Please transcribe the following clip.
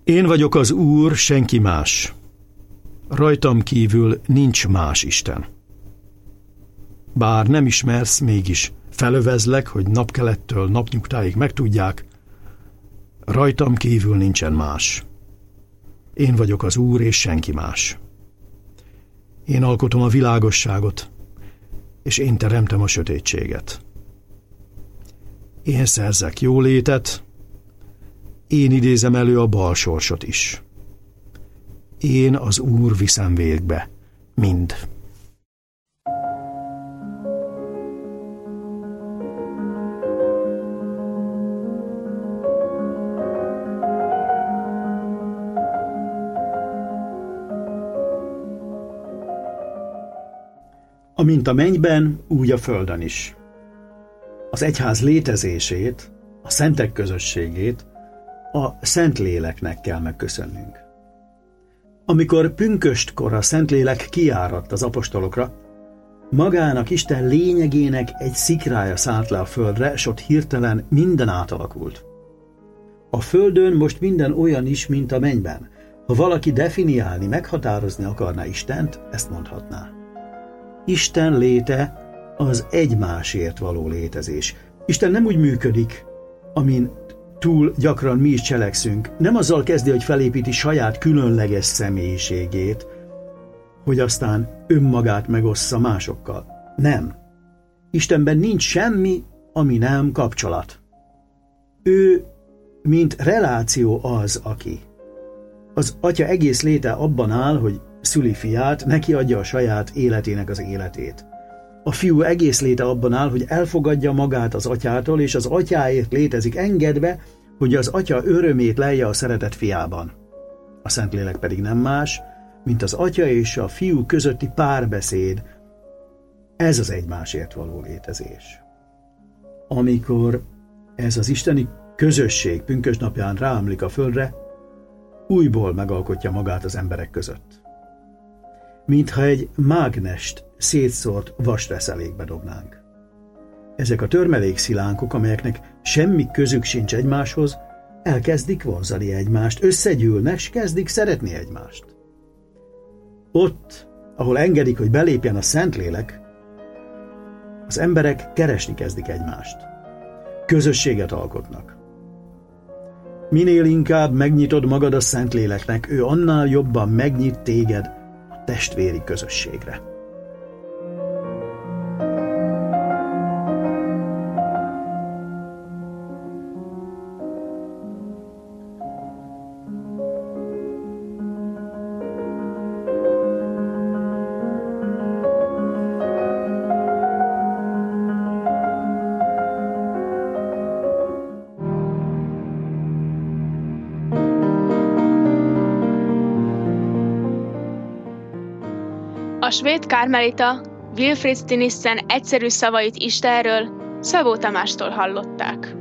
Én vagyok az Úr, senki más. Rajtam kívül nincs más Isten. Bár nem ismersz, mégis felövezlek, hogy napkelettől napnyugtáig megtudják, rajtam kívül nincsen más. Én vagyok az Úr, és senki más. Én alkotom a világosságot, és én teremtem a sötétséget. Én szerzek jólétet, én idézem elő a bal sorsot is. Én az Úr viszem végbe mind. Amint a mennyben, úgy a földön is. Az egyház létezését, a szentek közösségét a Szentléleknek kell megköszönnünk. Amikor pünköstkor a Szentlélek kiáradt az apostolokra, magának Isten lényegének egy szikrája szállt le a földre, s ott hirtelen minden átalakult. A földön most minden olyan is, mint a mennyben. Ha valaki definiálni, meghatározni akarná Istent, ezt mondhatná. Isten léte az egymásért való létezés. Isten nem úgy működik, amin túl gyakran mi is cselekszünk. Nem azzal kezdi, hogy felépíti saját különleges személyiségét, hogy aztán önmagát megossza másokkal. Nem. Istenben nincs semmi, ami nem kapcsolat. Ő, mint reláció az, aki. Az Atya egész léte abban áll, hogy szüli fiát, neki adja a saját életének az életét. A fiú egész léte abban áll, hogy elfogadja magát az atyától, és az atyáért létezik engedve, hogy az atya örömét lelje a szeretett fiában. A Szentlélek pedig nem más, mint az atya és a fiú közötti párbeszéd. Ez az egymásért való létezés. Amikor ez az isteni közösség pünkösdnapján ráömlik a földre, újból megalkotja magát az emberek között. Mintha egy mágnest szétszórt vasreszelékbe dobnánk. Ezek a törmelékszilánkok, amelyeknek semmi közük sincs egymáshoz, elkezdik vonzani egymást, összegyűlnek, s kezdik szeretni egymást. Ott, ahol engedik, hogy belépjen a Szentlélek, az emberek keresni kezdik egymást. Közösséget alkotnak. Minél inkább megnyitod magad a Szentléleknek, ő annál jobban megnyit téged a testvéri közösségre. A svéd karmelita Wilfrid Stinissen egyszerű szavait Istenről Szabó Tamástól hallották.